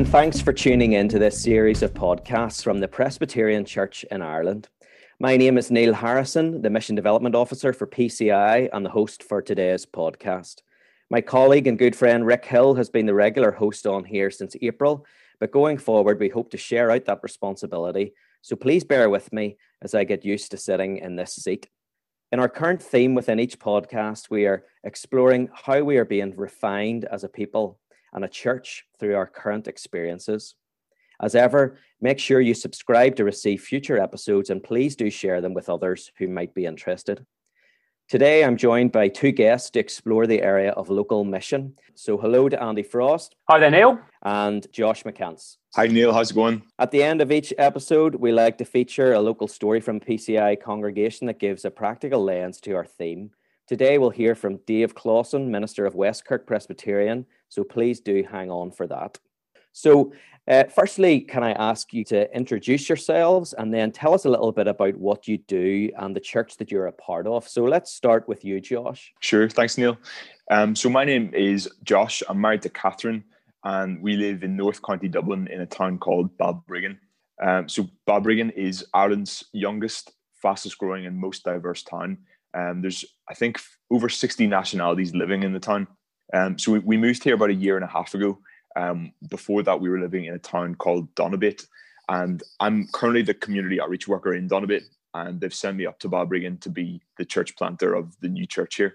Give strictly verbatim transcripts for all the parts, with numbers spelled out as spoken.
thanks for tuning in to this series of podcasts from the Presbyterian Church in Ireland. My name is Neil Harrison, the Mission Development Officer for P C I and the host for today's podcast. My colleague and good friend Rick Hill has been the regular host on here since April, but going forward we hope to share out that responsibility, so please bear with me as I get used to sitting in this seat. In our current theme within each podcast, we are exploring how we are being refined as a people and a church through our current experiences. As ever, make sure you subscribe to receive future episodes and please do share them with others who might be interested. Today, I'm joined by two guests to explore the area of local mission. So hello to Andy Frost. Hi there, Neil. And Josh McCants. Hi, Neil. How's it going? At the end of each episode, we like to feature a local story from P C I congregation that gives a practical lens to our theme. Today, we'll hear from Dave Clausen, Minister of Westkirk Presbyterian, so please do hang on for that. So, uh, firstly, can I ask you to introduce yourselves and then tell us a little bit about what you do and the church that you're a part of. So let's start with you, Josh. Sure. Thanks, Neil. Um, so my name is Josh. I'm married to Catherine, and we live in North County Dublin in a town called Balbriggan. Um, so Balbriggan is Ireland's youngest, fastest growing and most diverse town. Um, there's, I think, over sixty nationalities living in the town. Um, so we, we moved here about a year and a half ago. Um, before that, we were living in a town called Donabate, and I'm currently the community outreach worker in Donabate, and they've sent me up to Balbriggan to be the church planter of the new church here.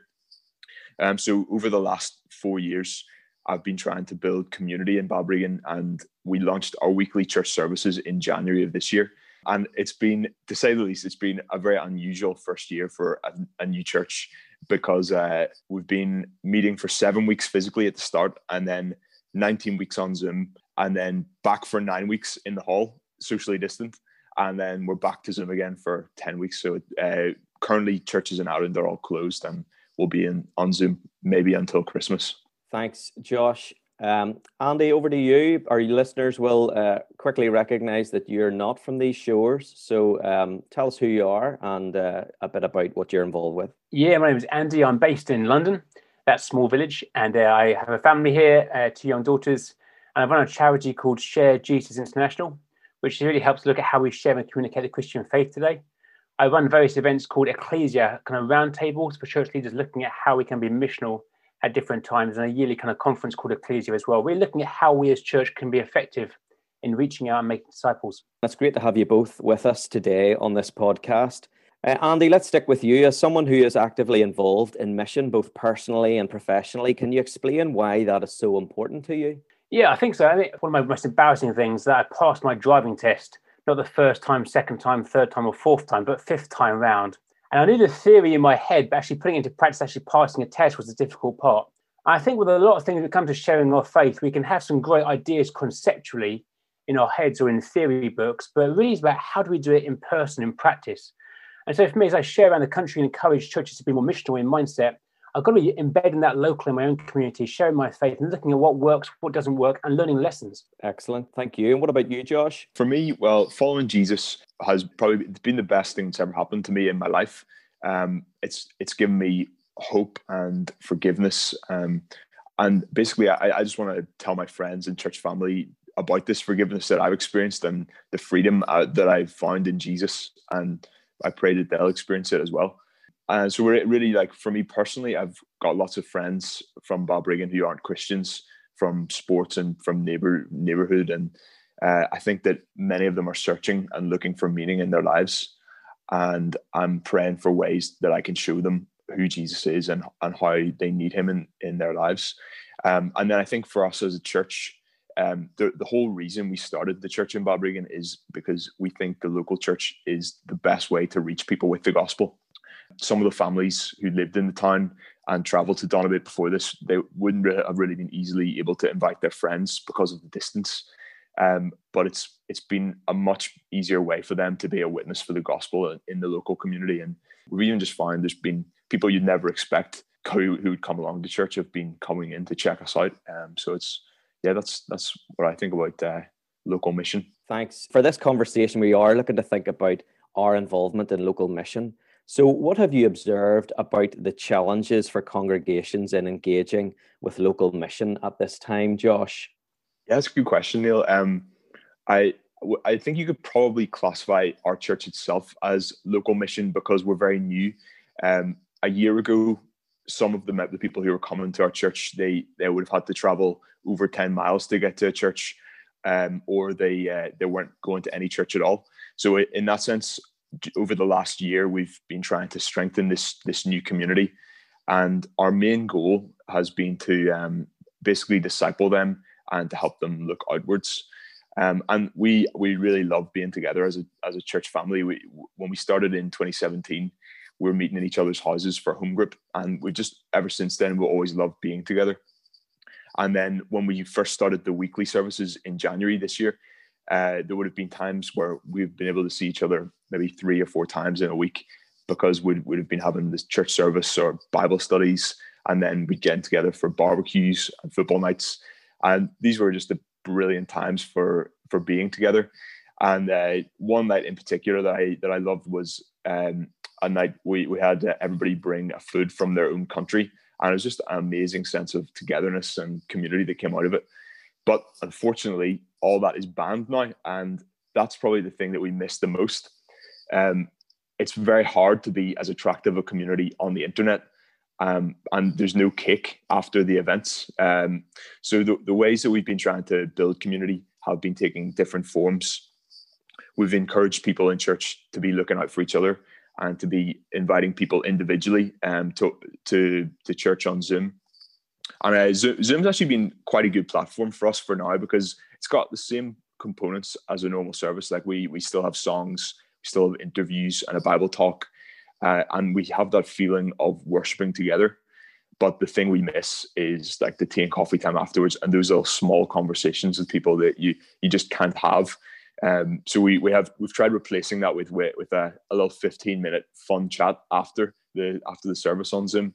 Um, so over the last four years, I've been trying to build community in Balbriggan, and we launched our weekly church services in January of this year. And it's been, to say the least, it's been a very unusual first year for a, a new church because uh, we've been meeting for seven weeks physically at the start, and then nineteen weeks on Zoom, and then back for nine weeks in the hall, socially distant. And then we're back to Zoom again for ten weeks. So uh, currently churches in Ireland are all closed, and we'll be in on Zoom maybe until Christmas. Thanks, Josh. Um, Andy, over to you. Our listeners will uh, quickly recognize that you're not from these shores. So um, tell us who you are and uh, a bit about what you're involved with. Yeah, my name is Andy. I'm based in London, that small village. And uh, I have a family here, uh, two young daughters. And I run a charity called Share Jesus International, which really helps look at how we share and communicate the Christian faith today. I run various events called Ecclesia, kind of roundtables for church leaders looking at how we can be missional at different times, and a yearly kind of conference called Ecclesia as well. We're looking at how we as church can be effective in reaching out and making disciples. That's great to have you both with us today on this podcast. Uh, Andy, let's stick with you. As someone who is actively involved in mission, both personally and professionally, can you explain why that is so important to you? Yeah, I think so. I think one of my most embarrassing things is that I passed my driving test, not the first time, second time, third time or fourth time, but fifth time round. And I knew the theory in my head, but actually putting it into practice, actually passing a test was the difficult part. I think with a lot of things when it comes to sharing our faith, we can have some great ideas conceptually in our heads or in theory books, but really it's about how do we do it in person, in practice. And so for me, as I share around the country and encourage churches to be more missional in mindset, I've got to be embedding that locally in my own community, sharing my faith and looking at what works, what doesn't work, and learning lessons. Excellent. Thank you. And what about you, Josh? For me, well, following Jesus has probably been the best thing that's ever happened to me in my life. Um, it's it's given me hope and forgiveness. Um, and basically, I, I just want to tell my friends and church family about this forgiveness that I've experienced and the freedom uh, that I've found in Jesus. And I pray that they'll experience it as well. And so we're really, like, for me personally, I've got lots of friends from Balbriggan who aren't Christians, from sports and from neighbor neighborhood. And uh, I think that many of them are searching and looking for meaning in their lives. And I'm praying for ways that I can show them who Jesus is and, and how they need him in, in their lives. Um, and then I think for us as a church, um, the, the whole reason we started the church in Balbriggan is because we think the local church is the best way to reach people with the gospel. Some of the families who lived in the town and traveled to Donabate before this, they wouldn't have really been easily able to invite their friends because of the distance. Um, but it's it's been a much easier way for them to be a witness for the gospel in the local community. And we've even just found there's been people you'd never expect who, who would come along to church have been coming in to check us out. Um, so it's, yeah, that's that's what I think about uh, local mission. Thanks. For this conversation, we are looking to think about our involvement in local mission. So what have you observed about the challenges for congregations in engaging with local mission at this time, Josh? Yeah, that's a good question, Neil. Um, I I think you could probably classify our church itself as local mission because we're very new. Um, a year ago, some of the, the people who were coming to our church, they they would have had to travel over ten miles to get to a church, um, or they uh, they weren't going to any church at all. So in that sense, over the last year, we've been trying to strengthen this this new community, and our main goal has been to um, basically disciple them and to help them look outwards. Um, and we we really love being together as a as a church family. We when we started in twenty seventeen, we were meeting in each other's houses for home group, and we just ever since then we always loved being together. And then when we first started the weekly services in January this year, uh, there would have been times where we've been able to see each other maybe three or four times in a week because we'd would have been having this church service or Bible studies, and then we'd get together for barbecues and football nights. And these were just the brilliant times for for being together. And uh, one night in particular that I that I loved was um, a night we we had uh, everybody bring a food from their own country, and it was just an amazing sense of togetherness and community that came out of it. But unfortunately, all that is banned now, and that's probably the thing that we miss the most. Um, it's very hard to be as attractive a community on the internet. Um, and there's no cake after the events. Um, so the, the ways that we've been trying to build community have been taking different forms. We've encouraged people in church to be looking out for each other and to be inviting people individually um, to, to, to church on Zoom. And uh, Zoom's actually been quite a good platform for us for now because it's got the same components as a normal service. Like we, we still have songs, we still have interviews and a Bible talk. Uh, and we have that feeling of worshiping together. But the thing we miss is like the tea and coffee time afterwards and those little small conversations with people that you you just can't have. Um, so we we have we've tried replacing that with with a, a little fifteen minute fun chat after the after the service on Zoom.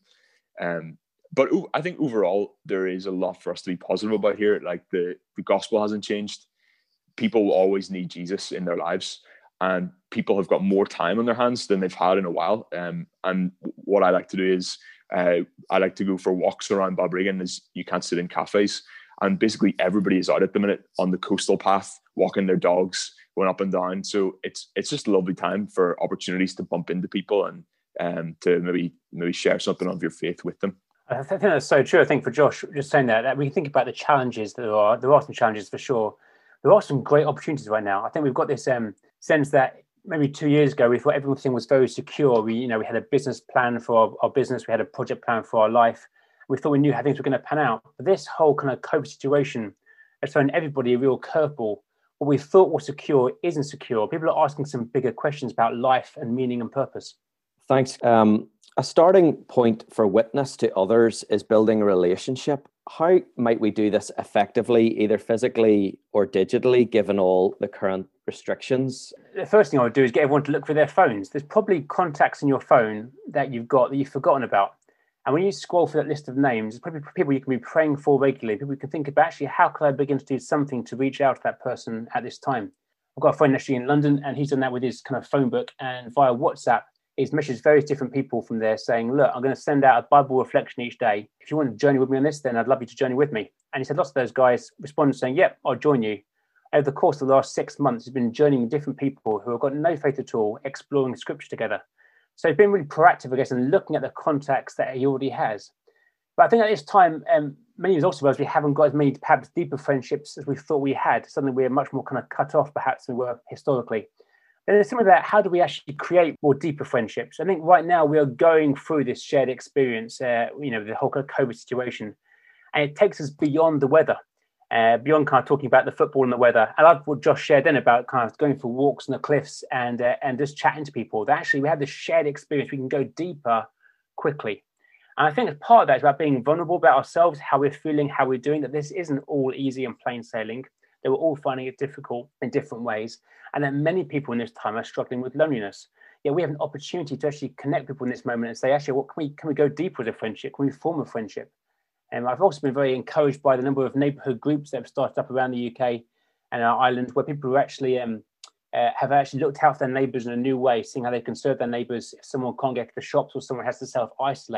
Um, but I think overall there is a lot for us to be positive about here. Like the the gospel hasn't changed. People will always need Jesus in their lives. And people have got more time on their hands than they've had in a while. Um, and what I like to do is uh, I like to go for walks around Balbriggan as you can't sit in cafes. And basically everybody is out at the minute on the coastal path, walking their dogs, going up and down. So it's it's just a lovely time for opportunities to bump into people and um, to maybe maybe share something of your faith with them. I think that's so true. I think for Josh, just saying that, that we think about the challenges that there are. There are some challenges for sure. There are some great opportunities right now. I think we've got this um, sense that maybe two years ago, we thought everything was very secure. We, you know, we had a business plan for our, our business. We had a project plan for our life. We thought we knew how things were going to pan out. But this whole kind of COVID situation has thrown everybody a real curveball. What we thought was secure isn't secure. People are asking some bigger questions about life and meaning and purpose. Thanks. Um, a starting point for witness to others is building a relationship. How might we do this effectively, either physically or digitally, given all the current restrictions? The first thing I would do is get everyone to look for their phones. There's probably contacts in your phone that you've got that you've forgotten about. And when you scroll through that list of names, there's probably people you can be praying for regularly. People you can think about, actually, how can I begin to do something to reach out to that person at this time? I've got a friend actually in London, and he's done that with his kind of phone book, and via WhatsApp, he's messaged various different people from there saying, look, I'm going to send out a Bible reflection each day. If you want to journey with me on this, then I'd love you to journey with me. And he said lots of those guys responded saying, yep, I'll join you. Over the course of the last six months, he's been journeying with different people who have got no faith at all, exploring scripture together. So he's been really proactive, I guess, and looking at the contacts that he already has. But I think at this time, um, many of us also realize we haven't got as many perhaps deeper friendships as we thought we had. Suddenly we're much more kind of cut off perhaps than we were historically. And it's something about how do we actually create more deeper friendships? I think right now we are going through this shared experience, uh, you know, the whole kind of COVID situation, and it takes us beyond the weather, uh, beyond kind of talking about the football and the weather. I love what Josh shared then about kind of going for walks on the cliffs and uh, and just chatting to people. That actually we have this shared experience. We can go deeper quickly. And I think as part of that is about being vulnerable about ourselves, how we're feeling, how we're doing, that this isn't all easy and plain sailing. They were all finding it difficult in different ways. And then many people in this time are struggling with loneliness. Yeah, we have an opportunity to actually connect people in this moment and say, actually, what can we can we go deeper as a friendship? Can we form a friendship? And I've also been very encouraged by the number of neighbourhood groups that have started up around the U K and our island, where people who actually um, uh, have actually looked out for their neighbours in a new way, seeing how they can serve their neighbours if someone can't get to the shops or someone has to self-isolate.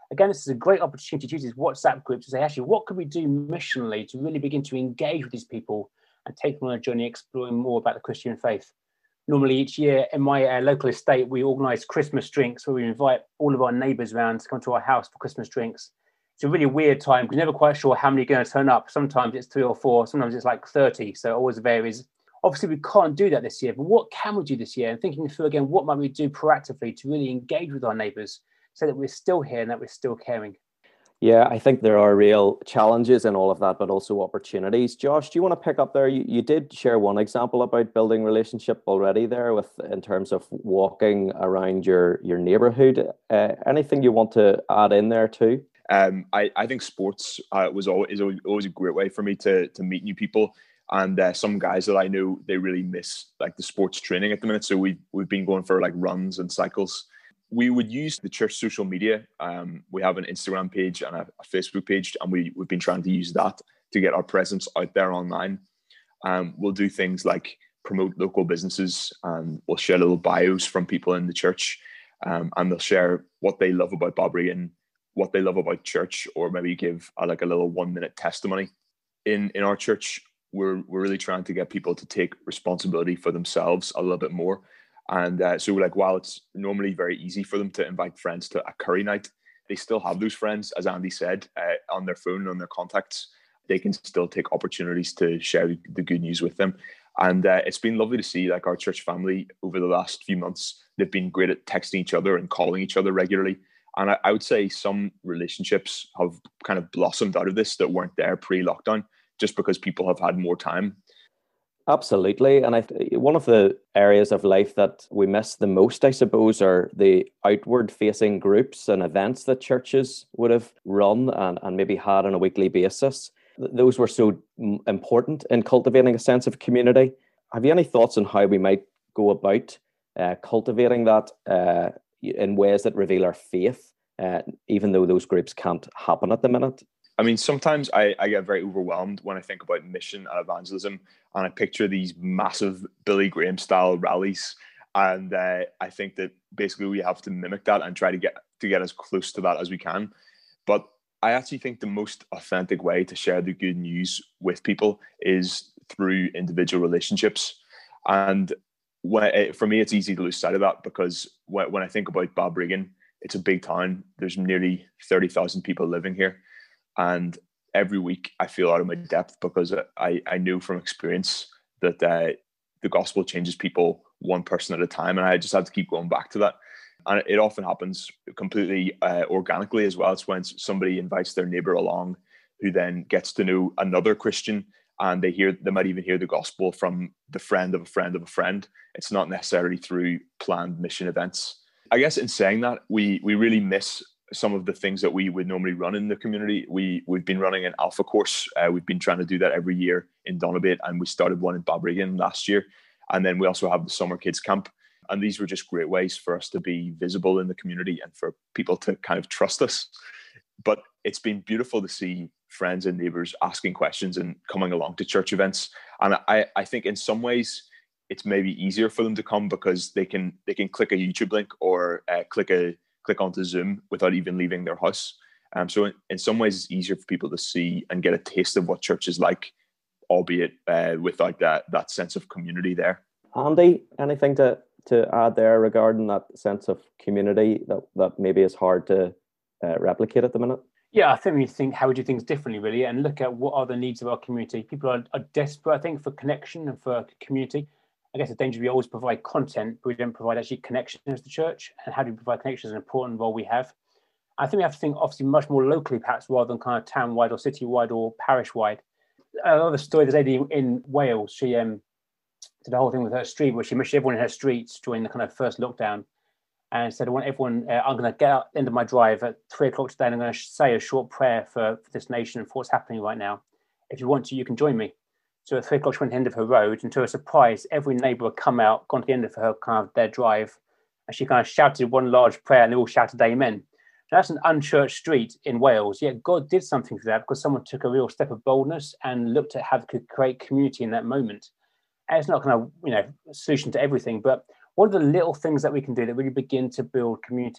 again, this is a great opportunity to use these WhatsApp groups to say, actually, what could we do missionally to really begin to engage with these people and take them on a journey exploring more about the Christian faith? Normally each year in my uh, local estate, we organise Christmas drinks where we invite all of our neighbours around to come to our house for Christmas drinks. It's a really weird time because you're never quite sure how many are going to turn up. Sometimes it's three or four, sometimes it's like thirty. So it always varies. Obviously, we can't do that this year, but what can we do this year? And thinking through again, what might we do proactively to really engage with our neighbours so that we're still here and that we're still caring? Yeah, I think there are real challenges in all of that, but also opportunities. Josh, do you want to pick up there? You, you did share one example about building relationship already there with in terms of walking around your, your neighbourhood. Uh, anything you want to add in there too? Um, I, I think sports uh, was always, is always a great way for me to, to meet new people. And uh, some guys that I know, they really miss like the sports training at the minute. So we, we've been going for like runs and cycles. We would use the church social media. Um, we have an Instagram page and a, a Facebook page, and we, we've been trying to use that to get our presence out there online. Um, we'll do things like promote local businesses, and we'll share little bios from people in the church, um, and they'll share what they love about Balbriggan, what they love about church, or maybe give a, like a little one minute testimony. In in our church, we're we're really trying to get people to take responsibility for themselves a little bit more. And uh, so like, while it's normally very easy for them to invite friends to a curry night, they still have those friends, as Andy said, uh, on their phone, on their contacts. They can still take opportunities to share the good news with them. And uh, it's been lovely to see like our church family over the last few months. They've been great at texting each other and calling each other regularly. And I, I would say some relationships have kind of blossomed out of this that weren't there pre-lockdown, just because people have had more time. Absolutely. And I, one of the areas of life that we miss the most, I suppose, are the outward facing groups and events that churches would have run and, and maybe had on a weekly basis. Those were so important in cultivating a sense of community. Have you any thoughts on how we might go about uh, cultivating that uh, in ways that reveal our faith, uh, even though those groups can't happen at the minute? I mean, sometimes I, I get very overwhelmed when I think about mission and evangelism, and I picture these massive Billy Graham style rallies. And uh, I think that basically we have to mimic that and try to get to get as close to that as we can. But I actually think the most authentic way to share the good news with people is through individual relationships. And when, for me, it's easy to lose sight of that, because when, when I think about Balbriggan, it's a big town. There's nearly thirty thousand people living here. And every week I feel out of my depth, because I, I know from experience that uh, the gospel changes people one person at a time. And I just have to keep going back to that. And it often happens completely uh, organically as well. It's when somebody invites their neighbor along, who then gets to know another Christian, and they hear, they might even hear the gospel from the friend of a friend of a friend. It's not necessarily through planned mission events. I guess in saying that, we we really miss some of the things that we would normally run in the community. We, we've been running an alpha course. Uh, we've been trying to do that every year in Donabate, and we started one in Balbriggan last year. And then we also have the summer kids camp. And these were just great ways for us to be visible in the community and for people to kind of trust us. But it's been beautiful to see friends and neighbors asking questions and coming along to church events. And I, I think in some ways it's maybe easier for them to come, because they can they can click a YouTube link or uh, click a click onto Zoom without even leaving their house. Um, so in, in some ways it's easier for people to see and get a taste of what church is like, albeit uh, without that that sense of community there. Andy, anything to, to add there regarding that sense of community that, that maybe is hard to uh, replicate at the minute? Yeah, I think we think how we do things differently, really, and look at what are the needs of our community. People are, are desperate, I think, for connection and for community. I guess the danger, we always provide content, but we don't provide actually connection as the church. And how do we provide connection is an important role we have. I think we have to think obviously much more locally, perhaps, rather than kind of town-wide or city-wide or parish-wide. Another story, there's a lady in Wales, she um, did the whole thing with her street, where she wished everyone in her streets during the kind of first lockdown, and said, I want everyone, uh, I'm going to get out the end of my drive at three o'clock today, and I'm going to say a short prayer for, for this nation and for what's happening right now. If you want to, you can join me. So at three o'clock, she went to the end of her road, and to her surprise, every neighbour had come out, gone to the end of her kind of their drive, and she kind of shouted one large prayer, and they all shouted amen. Now, that's an unchurched street in Wales, yet God did something for that, because someone took a real step of boldness and looked at how they could create community in that moment. And it's not kind of, you know, a solution to everything, but what are the little things that we can do that really begin to build community?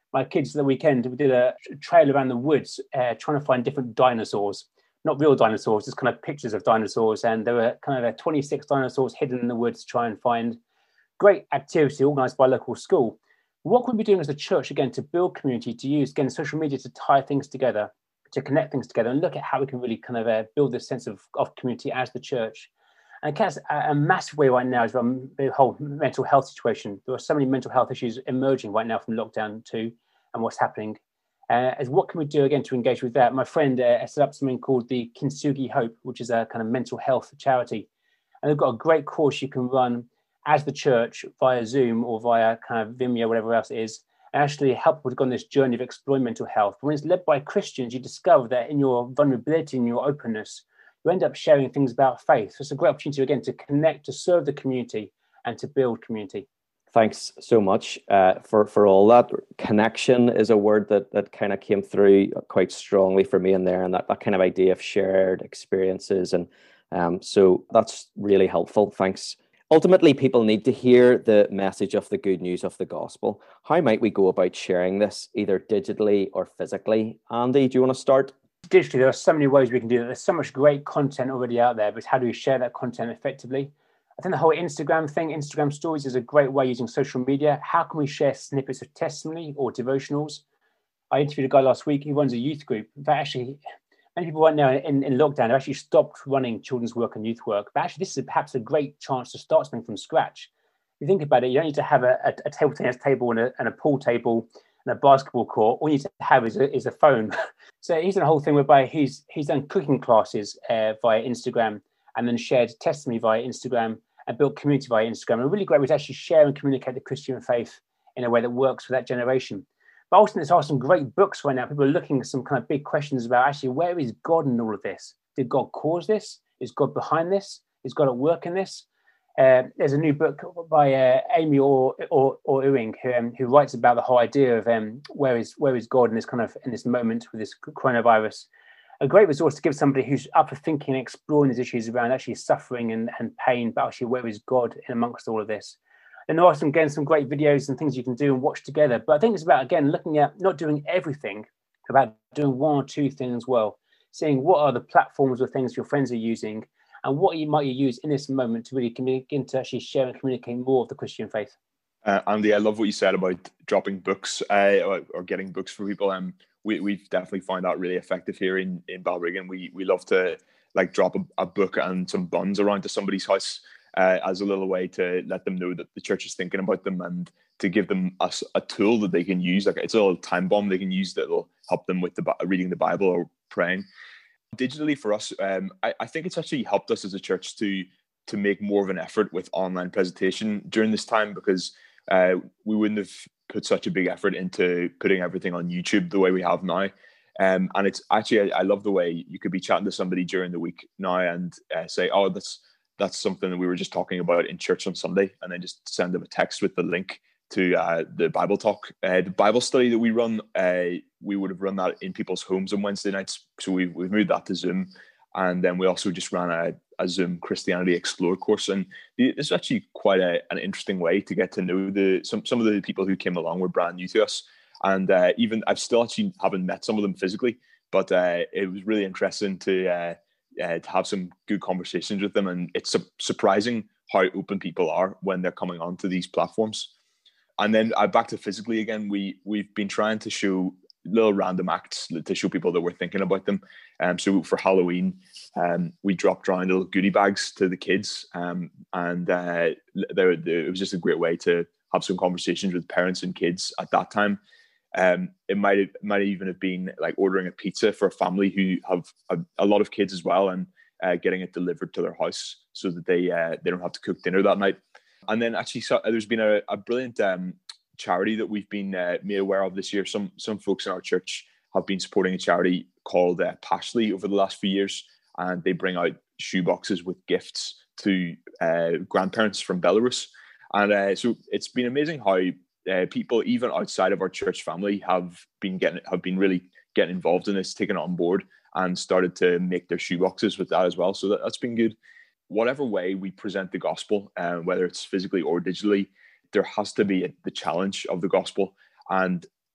my kids the weekend, we did a trail around the woods, uh, trying to find different dinosaurs, not real dinosaurs, just kind of pictures of dinosaurs. And there were kind of twenty-six dinosaurs hidden in the woods to try and find. Great activity organised by a local school. What could we be doing as a church, again, to build community, to use, again, social media to tie things together, to connect things together and look at how we can really kind of uh, build this sense of, of community as the church. And that's a, a massive way right now is around the whole mental health situation. There are so many mental health issues emerging right now from lockdown too, and what's happening. Uh, as what can we do again to engage with that? My friend uh, set up something called the Kintsugi Hope, which is a kind of mental health charity. And they've got a great course you can run as the church via Zoom or via kind of Vimeo, whatever else it is, and actually help people to go on this journey of exploring mental health. But when it's led by Christians, you discover that in your vulnerability and your openness, you end up sharing things about faith. So it's a great opportunity, again, to connect, to serve the community and to build community. Thanks so much uh, for, for all that. Connection is a word that that kind of came through quite strongly for me in there, and that, that kind of idea of shared experiences. And um, so that's really helpful. Thanks. Ultimately, people need to hear the message of the good news of the gospel. How might we go about sharing this, either digitally or physically? Andy, do you want to start? Digitally, there are so many ways we can do that. There's so much great content already out there, but how do we share that content effectively? I think the whole Instagram thing, Instagram stories is a great way using social media. How can we share snippets of testimony or devotionals? I interviewed a guy last week. He runs a youth group. In fact, actually, many people right now in, in lockdown have actually stopped running children's work and youth work. But actually, this is perhaps a great chance to start something from scratch. If you think about it, you don't need to have a, a, a table tennis table and a, and a pool table and a basketball court. All you need to have is a, is a phone. So he's done a whole thing whereby he's he's done cooking classes uh, via Instagram and then shared testimony via Instagram and built community via Instagram. And a really great way to actually share and communicate the Christian faith in a way that works for that generation. But also, there are some great books right now. People are looking at some kind of big questions about actually, where is God in all of this? Did God cause this? Is God behind this? Is God at work in this? Uh, there's a new book by uh, Amy or or or Ewing who um, who writes about the whole idea of um, where is where is God in this kind of in this moment with this coronavirus. A great resource to give somebody who's up for thinking and exploring these issues around actually suffering and, and pain, but actually where is God in amongst all of this? And there are some, again, some great videos and things you can do and watch together. But I think it's about, again, looking at not doing everything, about doing one or two things well, seeing what are the platforms or things your friends are using and what you might you use in this moment to really begin to actually share and communicate more of the Christian faith. Uh, Andy, I love what you said about dropping books uh, or, or getting books for people. Um, we, we've definitely found that really effective here in, in Balbriggan. We we love to like drop a, a book and some buns around to somebody's house uh, as a little way to let them know that the church is thinking about them and to give them a, a tool that they can use. Like it's a little time bomb they can use that will help them with the reading the Bible or praying. Digitally for us, um, I, I think it's actually helped us as a church to to make more of an effort with online presentation during this time because uh, we wouldn't have put such a big effort into putting everything on YouTube the way we have now. Um, and it's actually, I, I love the way you could be chatting to somebody during the week now and uh, say, oh, that's that's something that we were just talking about in church on Sunday, and then just send them a text with the link to uh, the Bible talk. Uh, the Bible study that we run, uh, we would have run that in people's homes on Wednesday nights. So we, we've moved that to Zoom. And then we also just ran a, a Zoom Christianity Explore course. And it's actually quite a, an interesting way to get to know the some, some of the people who came along were brand new to us. And uh, even I've still actually haven't met some of them physically, but uh, it was really interesting to, uh, uh, to have some good conversations with them. And it's su- surprising how open people are when they're coming onto these platforms. And then uh, back to physically again, we, we've been trying to show little random acts to show people that we're thinking about them. Um, so for Halloween, um, we dropped around little goodie bags to the kids. Um, and uh, there, there, it was just a great way to have some conversations with parents and kids at that time. Um, it might it might even have been like ordering a pizza for a family who have a, a lot of kids as well, and uh, getting it delivered to their house so that they uh, they don't have to cook dinner that night. And then actually, so, there's been a, a brilliant um, charity that we've been uh, made aware of this year. Some some folks in our church have been supporting a charity called uh, Pashley over the last few years, and they bring out shoe boxes with gifts to uh, grandparents from Belarus. And uh, so it's been amazing how uh, people, even outside of our church family, have been getting have been really getting involved in this, taken it on board, and started to make their shoe boxes with that as well. So that, that's been good. Whatever way we present the gospel, uh, whether it's physically or digitally, there has to be a, the challenge of the gospel. And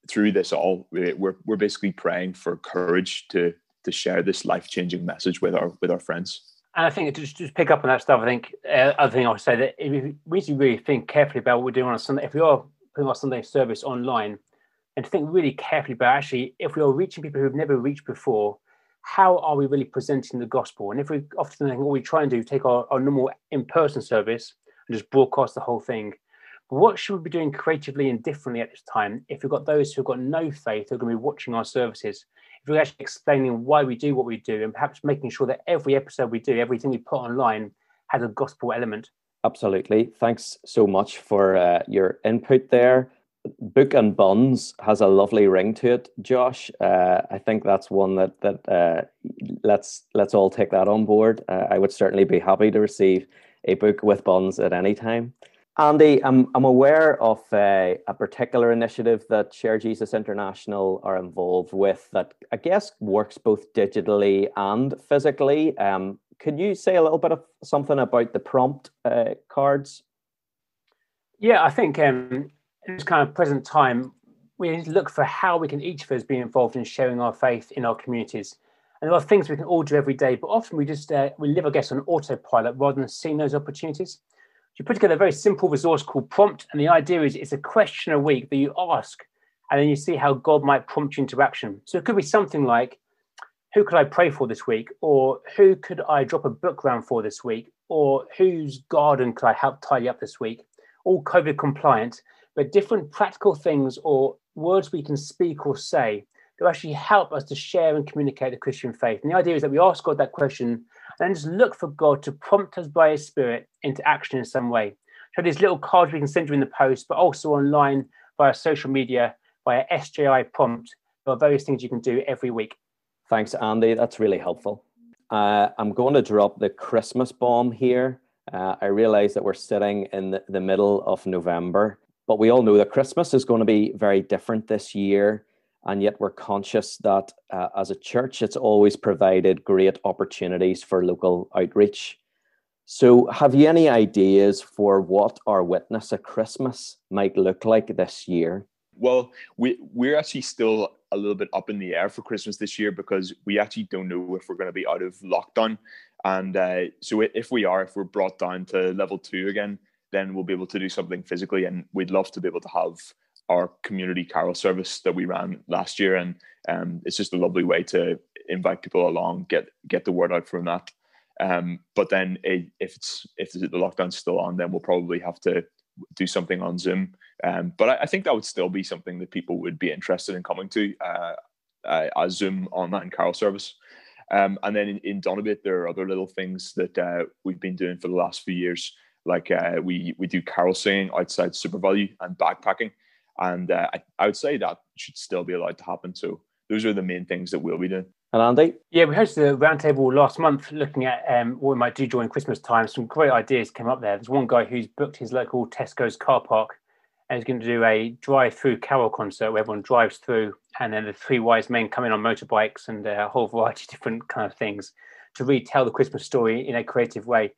through this all, we're we're basically praying for courage to to share this life-changing message with our with our friends. And I think to just, just pick up on that stuff, I think uh, other thing I would say that if we need to really think carefully about what we're doing on a Sunday. If we are putting our Sunday service online, and to think really carefully about actually if we are reaching people who've never reached before, how are we really presenting the gospel? And if we often think what we try and do, take our, our normal in-person service and just broadcast the whole thing. But what should we be doing creatively and differently at this time if we've got those who've got no faith who are going to be watching our services? If we're actually explaining why we do what we do and perhaps making sure that every episode we do, everything we put online has a gospel element. Absolutely. Thanks so much for uh, your input there. Book and Buns has a lovely ring to it, Josh. Uh, I think that's one that that uh, let's let's all take that on board. Uh, I would certainly be happy to receive a book with buns at any time. Andy, I'm I'm aware of uh, a particular initiative that Share Jesus International are involved with that I guess works both digitally and physically. Um, could you say a little bit of something about the prompt uh, cards? Yeah, I think um, in this kind of present time, we need to look for how we can each of us be involved in sharing our faith in our communities. And there are things we can all do every day, but often we just uh, we live, I guess, on autopilot rather than seeing those opportunities. You put together a very simple resource called Prompt, and the idea is it's a question a week that you ask, and then you see how God might prompt you into action. So it could be something like, who could I pray for this week? Or who could I drop a book round for this week? Or whose garden could I help tidy up this week? All COVID compliant, but different practical things or words we can speak or say that actually help us to share and communicate the Christian faith. And the idea is that we ask God that question and then just look for God to prompt us by his Spirit into action in some way. So these little cards we can send you in the post, but also online via social media, via S J I Prompt. There are various things you can do every week. Thanks, Andy. That's really helpful. Uh, I'm going to drop the Christmas bomb here. Uh, I realize that we're sitting in the, the middle of November, but we all know that Christmas is going to be very different this year. And yet we're conscious that uh, as a church, it's always provided great opportunities for local outreach. So have you any ideas for what our witness at Christmas might look like this year? Well, we, we're actually still a little bit up in the air for Christmas this year because we actually don't know if we're going to be out of lockdown. And uh, so if we are, if we're brought down to level two again, then we'll be able to do something physically. And we'd love to be able to have our community carol service that we ran last year. And um, it's just a lovely way to invite people along, get get the word out from that. Um, but then it, if it's if the lockdown's still on, then we'll probably have to do something on Zoom. Um, but I, I think that would still be something that people would be interested in coming to, uh, uh, a Zoom online carol service. Um, and then in, in Donabate, there are other little things that uh, we've been doing for the last few years. Like uh, we we do carol singing outside SuperValu and backpacking. And uh, I, I would say that should still be allowed to happen. So those are the main things that we'll be doing. And Andy? Yeah, we hosted a roundtable last month looking at um, what we might do during Christmas time. Some great ideas came up there. There's one guy who's booked his local Tesco's car park and he's going to do a drive-through carol concert where everyone drives through and then the three wise men come in on motorbikes and a whole variety of different kind of things to retell the Christmas story in a creative way.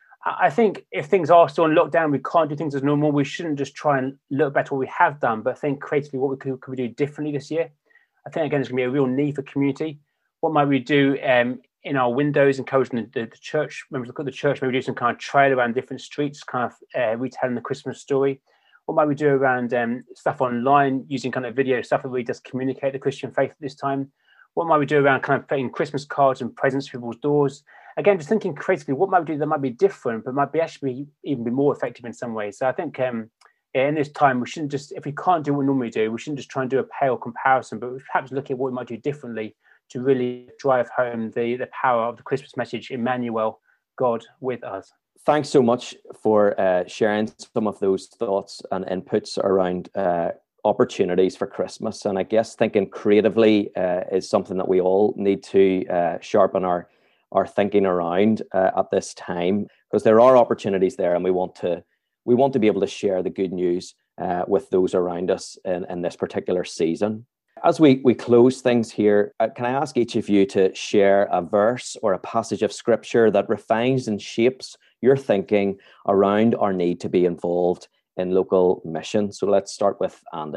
I think if things are still in lockdown, we can't do things as normal. We shouldn't just try and look back to what we have done, but think creatively what we could, could we do differently this year. I think, again, there's going to be a real need for community. What might we do um, in our windows, encouraging the, the, the church members look at the church, maybe do some kind of trail around different streets, kind of uh, retelling the Christmas story. What might we do around um, stuff online, using kind of video stuff that really does communicate the Christian faith at this time? What might we do around kind of putting Christmas cards and presents to people's doors? Again, just thinking creatively, what might we do that might be different, but might be actually even be more effective in some ways. So I think um, in this time, we shouldn't just, if we can't do what we normally do, we shouldn't just try and do a pale comparison, but perhaps look at what we might do differently to really drive home the, the power of the Christmas message, Emmanuel, God with us. Thanks so much for uh, sharing some of those thoughts and inputs around uh, opportunities for Christmas. And I guess thinking creatively uh, is something that we all need to uh, sharpen our our thinking around uh, at this time, because there are opportunities there, and we want to we want to be able to share the good news uh, with those around us in, in this particular season. As we we close things here, uh, can I ask each of you to share a verse or a passage of scripture that refines and shapes your thinking around our need to be involved in local mission? So let's start with Andy.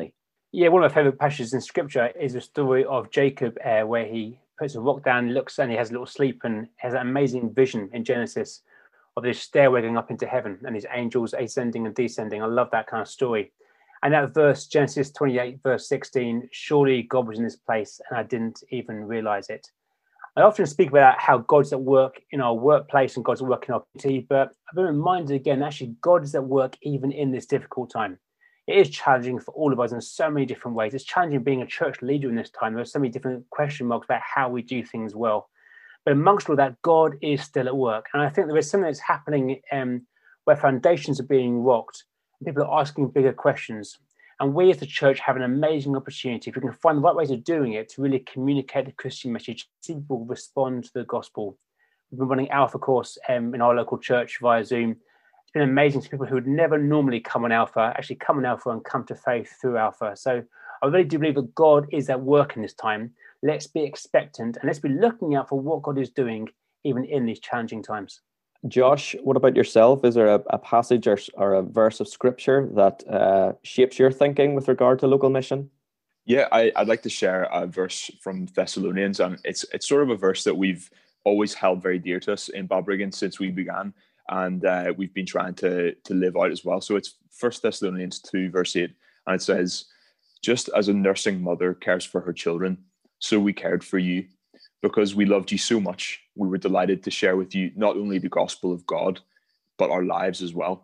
Yeah, one of my favourite passages in Scripture is the story of Jacob, uh, where he puts a rock down, looks, and he has a little sleep, and has an amazing vision in Genesis of this stairway going up into heaven and these angels ascending and descending. I love that kind of story. And that verse, Genesis twenty-eight, verse sixteen, surely God was in this place and I didn't even realize it. I often speak about how God's at work in our workplace and God's at work in our community, but I've been reminded again, actually, God is at work even in this difficult time. It is challenging for all of us in so many different ways. It's challenging being a church leader in this time. There are so many different question marks about how we do things well. But amongst all that, God is still at work. And I think there is something that's happening um, where foundations are being rocked. And people are asking bigger questions. And we as the church have an amazing opportunity, if we can find the right ways of doing it, to really communicate the Christian message, see people respond to the gospel. We've been running Alpha course um, in our local church via Zoom. It's been amazing to people who would never normally come on Alpha, actually come on Alpha and come to faith through Alpha. So I really do believe that God is at work in this time. Let's be expectant and let's be looking out for what God is doing even in these challenging times. Josh, what about yourself? Is there a, a passage or, or a verse of scripture that uh, shapes your thinking with regard to local mission? Yeah, I, I'd like to share a verse from Thessalonians, and it's it's sort of a verse that we've always held very dear to us in Balbriggan since we began, and uh, we've been trying to to live out as well. So it's First Thessalonians two, verse eight, and it says, "Just as a nursing mother cares for her children, so we cared for you. Because we loved you so much, we were delighted to share with you not only the gospel of God, but our lives as well."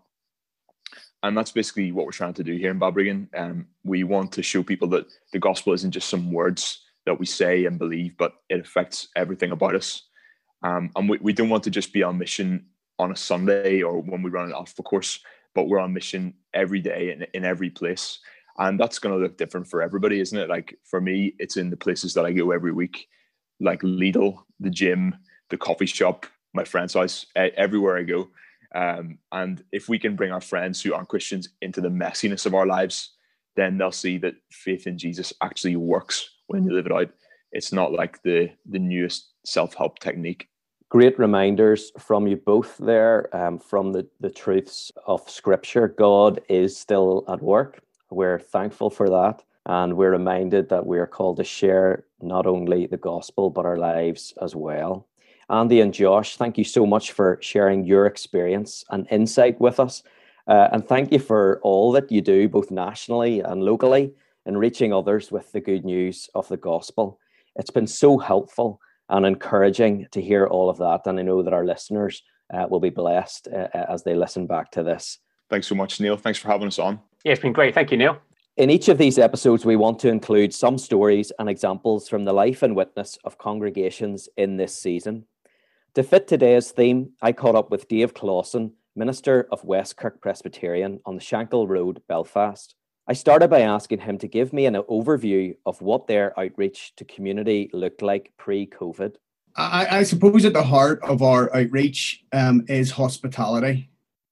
And that's basically what we're trying to do here in Balbriggan. Um, we want to show people that the gospel isn't just some words that we say and believe, but it affects everything about us. Um, and we, we don't want to just be on mission on a Sunday or when we run an Alpha course, but we're on mission every day in, in every place. And that's going to look different for everybody, isn't it? Like for me, it's in the places that I go every week, like Lidl, the gym, the coffee shop, my friend's house, everywhere I go. Um, and if we can bring our friends who aren't Christians into the messiness of our lives, then they'll see that faith in Jesus actually works when you live it out. It's not like the, the newest self-help technique. Great reminders from you both there, um, from the, the truths of Scripture. God is still at work. We're thankful for that. And we're reminded that we are called to share not only the gospel, but our lives as well. Andy and Josh, thank you so much for sharing your experience and insight with us. Uh, and thank you for all that you do, both nationally and locally, in reaching others with the good news of the gospel. It's been so helpful and encouraging to hear all of that. And I know that our listeners uh, will be blessed uh, as they listen back to this. Thanks so much, Neil. Thanks for having us on. Yeah, it's been great. Thank you, Neil. In each of these episodes, we want to include some stories and examples from the life and witness of congregations in this season. To fit today's theme, I caught up with Dave Clausen, minister of Westkirk Presbyterian on the Shankill Road, Belfast. I started by asking him to give me an overview of what their outreach to community looked like pre-COVID. I, I suppose at the heart of our outreach um, is hospitality.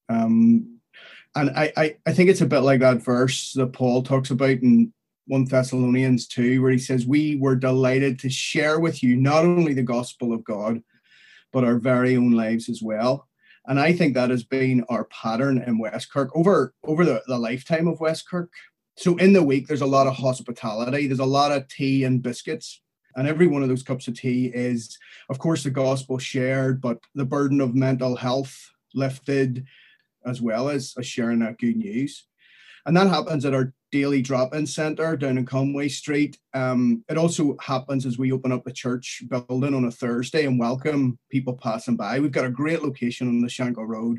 Um, and I, I, I think it's a bit like that verse that Paul talks about in First Thessalonians two, where he says, "We were delighted to share with you not only the gospel of God, but our very own lives as well." And I think that has been our pattern in Westkirk over, over the, the lifetime of Westkirk. So in the week, there's a lot of hospitality. There's a lot of tea and biscuits. And every one of those cups of tea is, of course, the gospel shared, but the burden of mental health lifted, as well as, as sharing that good news. And that happens at our daily drop-in centre down in Conway Street. Um, it also happens as we open up the church building on a Thursday and welcome people passing by. We've got a great location on the Shankill Road,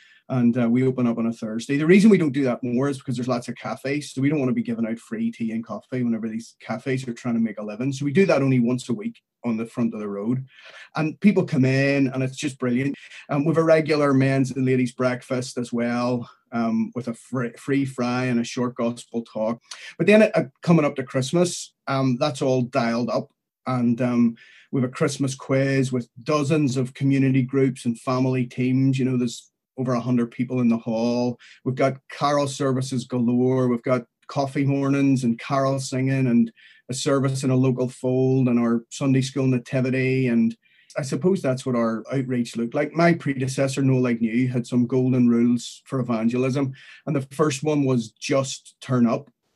and uh, we open up on a Thursday. The reason we don't do that more is because there's lots of cafes, so we don't want to be giving out free tea and coffee whenever these cafes are trying to make a living. So we do that only once a week on the front of the road, and people come in and it's just brilliant. Um, we have a regular men's and ladies breakfast as well, um, with a free, free fry and a short gospel talk. But then uh, coming up to Christmas, um, that's all dialed up, and um, we have a Christmas quiz with dozens of community groups and family teams. You know, there's over a hundred people in the hall. We've got carol services galore. We've got coffee mornings and carol singing and a service in a local fold and our Sunday school nativity. And I suppose that's what our outreach looked like. My predecessor, No Like New, had some golden rules for evangelism. And the first one was just turn up.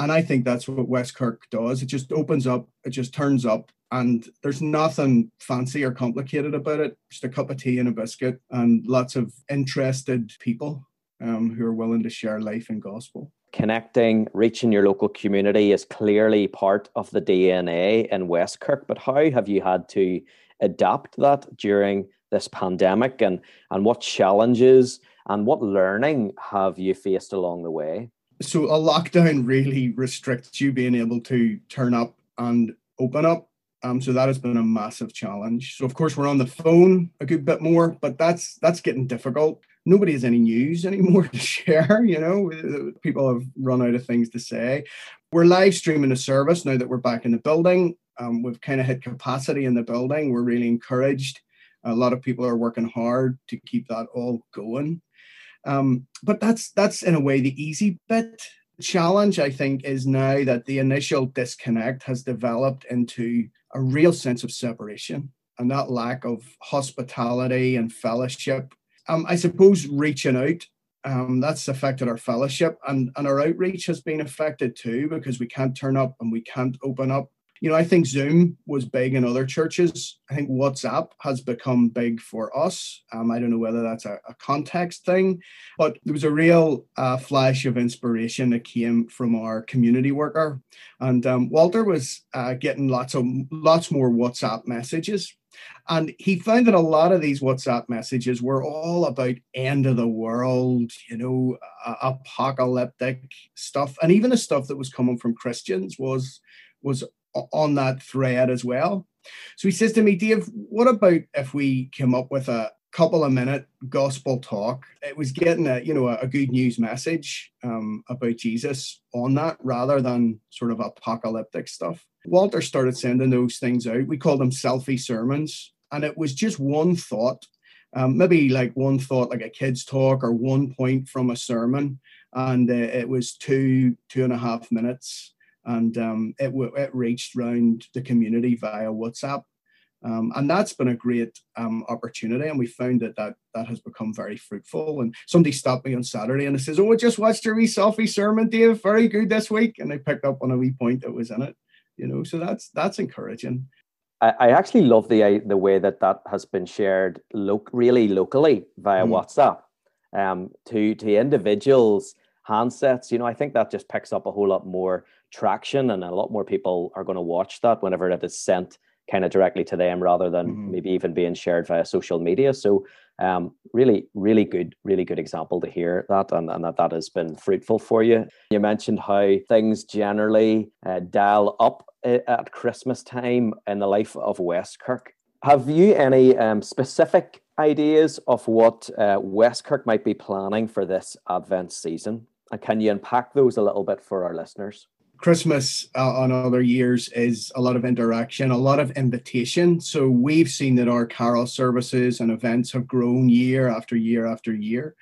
And I think that's what West Kirk does. It just opens up, it just turns up, and there's nothing fancy or complicated about it. Just a cup of tea and a biscuit and lots of interested people um, who are willing to share life and gospel. Connecting, reaching your local community is clearly part of the D N A in West Kirk, but how have you had to adapt that during this pandemic, and, and what challenges and what learning have you faced along the way? So a lockdown really restricts you being able to turn up and open up. Um, so that has been a massive challenge. So of course we're on the phone a good bit more, but that's that's getting difficult. Nobody has any news anymore to share, you know, people have run out of things to say. We're live streaming a service now that we're back in the building. Um, we've kind of hit capacity in the building. We're really encouraged. A lot of people are working hard to keep that all going. Um, but that's that's in a way the easy bit. The challenge, I think, is now that the initial disconnect has developed into a real sense of separation, and that lack of hospitality and fellowship. Um, I suppose reaching out, um, that's affected our fellowship, and, and our outreach has been affected too, because we can't turn up and we can't open up. You know, I think Zoom was big in other churches. I think WhatsApp has become big for us. Um, I don't know whether that's a, a context thing, but there was a real uh, flash of inspiration that came from our community worker. And um, Walter was uh, getting lots of lots more WhatsApp messages. And he found that a lot of these WhatsApp messages were all about end of the world, you know, uh, apocalyptic stuff. And even the stuff that was coming from Christians was was on that thread as well. So he says to me, Dave, what about if we came up with a couple of minute gospel talk? It was getting a, you know, a, a good news message um, about Jesus on that rather than sort of apocalyptic stuff. Walter started sending those things out. We called them selfie sermons. And it was just one thought, um, maybe like one thought, like a kid's talk or one point from a sermon. And uh, it was two, two and a half minutes. And um, it, w- it reached round the community via WhatsApp. Um, and that's been a great um, opportunity. And we found that, that that has become very fruitful. And somebody stopped me on Saturday and they says, oh, I just watched your wee selfie sermon, Dave. Very good this week. And they picked up on a wee point that was in it. You know, so that's that's encouraging. I, I actually love the the way that that has been shared lo- really locally via mm. WhatsApp um, to, to individuals' handsets. You know, I think that just picks up a whole lot more traction, and a lot more people are going to watch that whenever it is sent kind of directly to them rather than mm-hmm. maybe even being shared via social media. So um, really, really good, really good example to hear that, and, and that that has been fruitful for you. You mentioned how things generally uh, dial up at Christmas time in the life of West Kirk. Have you any um, specific ideas of what uh, West Kirk might be planning for this Advent season? And can you unpack those a little bit for our listeners? Christmas uh, on other years is a lot of interaction, a lot of invitation. So we've seen that our carol services and events have grown year after year after year.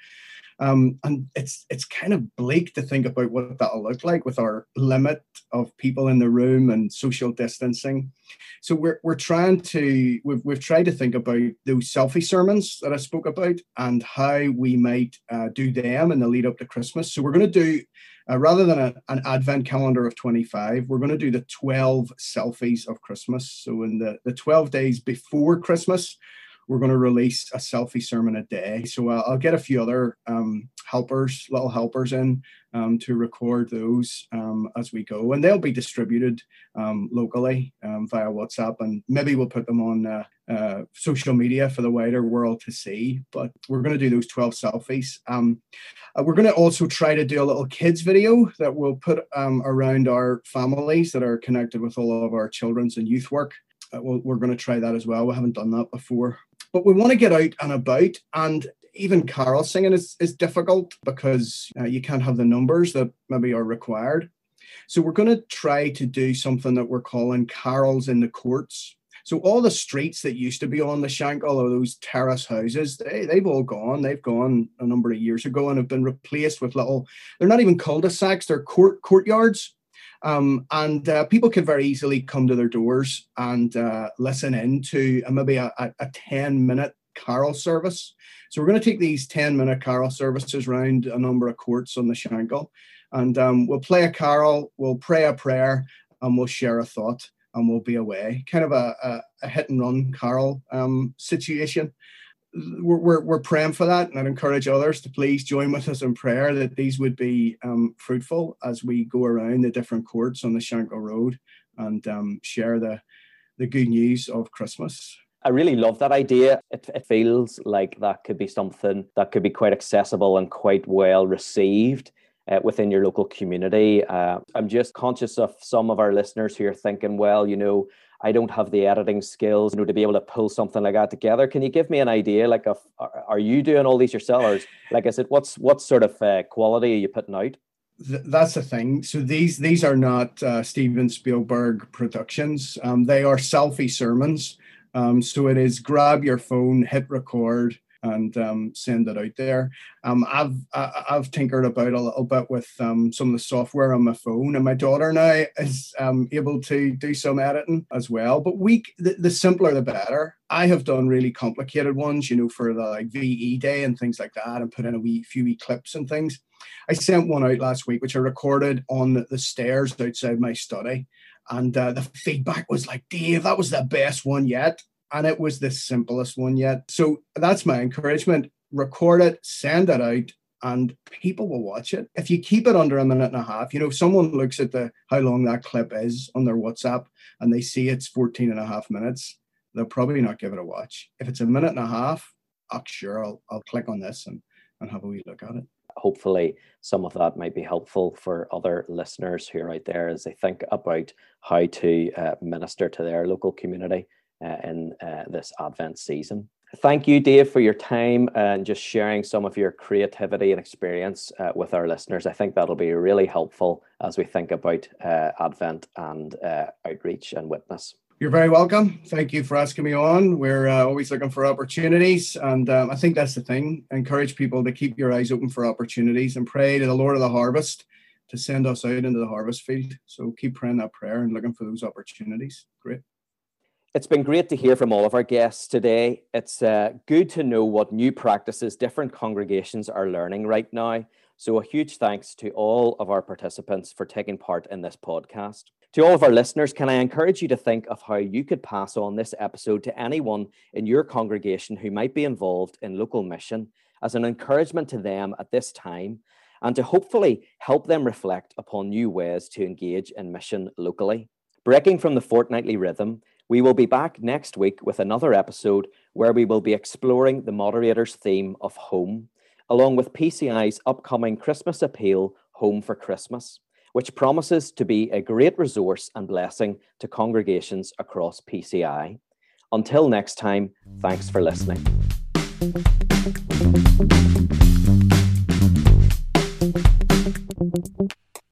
Um, and it's it's kind of bleak to think about what that'll look like with our limit of people in the room and social distancing. So we're we're trying to we've we've tried to think about those selfie sermons that I spoke about and how we might uh, do them in the lead up to Christmas. So we're going to do uh, rather than a, an Advent calendar of twenty-five, we're going to do the twelve selfies of Christmas. So in the the twelve days before Christmas, we're going to release a selfie sermon a day. So uh, I'll get a few other um, helpers, little helpers in um, to record those um, as we go. And they'll be distributed um, locally um, via WhatsApp. And maybe we'll put them on uh, uh, social media for the wider world to see. But we're going to do those twelve selfies. Um, uh, we're going to also try to do a little kids video that we'll put um, around our families that are connected with all of our children's and youth work. Uh, we'll, we're going to try that as well. We haven't done that before. But we want to get out and about, and even carol singing is, is difficult because uh, you can't have the numbers that maybe are required. So we're going to try to do something that we're calling carols in the courts. So all the streets that used to be on the Shankill or those terrace houses, they, they've all gone. They've gone a number of years ago and have been replaced with little, they're not even cul-de-sacs, they're court courtyards. Um, and uh, people can very easily come to their doors and uh, listen in to uh, maybe a, a ten minute carol service. So we're going to take these ten minute carol services around a number of courts on the Shankill. And um, we'll play a carol, we'll pray a prayer, and we'll share a thought, and we'll be away. Kind of a, a, a hit and run carol um, situation. We're, we're, we're praying for that, and I'd encourage others to please join with us in prayer that these would be um, fruitful as we go around the different courts on the Shankill Road and um, share the, the good news of Christmas. I really love that idea. It, it feels like that could be something that could be quite accessible and quite well received uh, within your local community. Uh, I'm just conscious of some of our listeners who are thinking, well, you know, I don't have the editing skills, you know, to be able to pull something like that together. Can you give me an idea, like, of are, are you doing all these yourself, or like I said, what's what sort of uh, quality are you putting out? Th- that's the thing. So these these are not uh, Steven Spielberg productions. Um, they are selfie sermons. Um, so it is grab your phone, hit record, and um, send it out there. Um, I've I, I've tinkered about a little bit with um, some of the software on my phone, and my daughter now is um, able to do some editing as well. But we the, the simpler the better. I have done really complicated ones, you know, for the like V E Day and things like that, and put in a wee few wee clips and things. I sent one out last week, which I recorded on the stairs outside my study, and uh, the feedback was like, "Dave, that was the best one yet." And it was the simplest one yet. So that's my encouragement. Record it, send it out, and people will watch it. If you keep it under a minute and a half, you know, if someone looks at the how long that clip is on their WhatsApp and they see it's fourteen and a half minutes, they'll probably not give it a watch. If it's a minute and a half, oh, sure, I'll, I'll click on this and, and have a wee look at it. Hopefully some of that might be helpful for other listeners who are out there as they think about how to uh, minister to their local community Uh, in uh, this Advent season. Thank you, Dave, for your time and just sharing some of your creativity and experience uh, with our listeners. I think that'll be really helpful as we think about uh, Advent and uh, outreach and witness. You're very welcome. Thank you for asking me on. We're uh, always looking for opportunities. And um, I think that's the thing. Encourage people to keep your eyes open for opportunities and pray to the Lord of the harvest to send us out into the harvest field. So keep praying that prayer and looking for those opportunities. Great. It's been great to hear from all of our guests today. It's uh, good to know what new practices different congregations are learning right now. So a huge thanks to all of our participants for taking part in this podcast. To all of our listeners, can I encourage you to think of how you could pass on this episode to anyone in your congregation who might be involved in local mission as an encouragement to them at this time, and to hopefully help them reflect upon new ways to engage in mission locally. Breaking from the fortnightly rhythm, we will be back next week with another episode where we will be exploring the moderator's theme of home, along with P C I's upcoming Christmas appeal, Home for Christmas, which promises to be a great resource and blessing to congregations across P C I. Until next time, thanks for listening.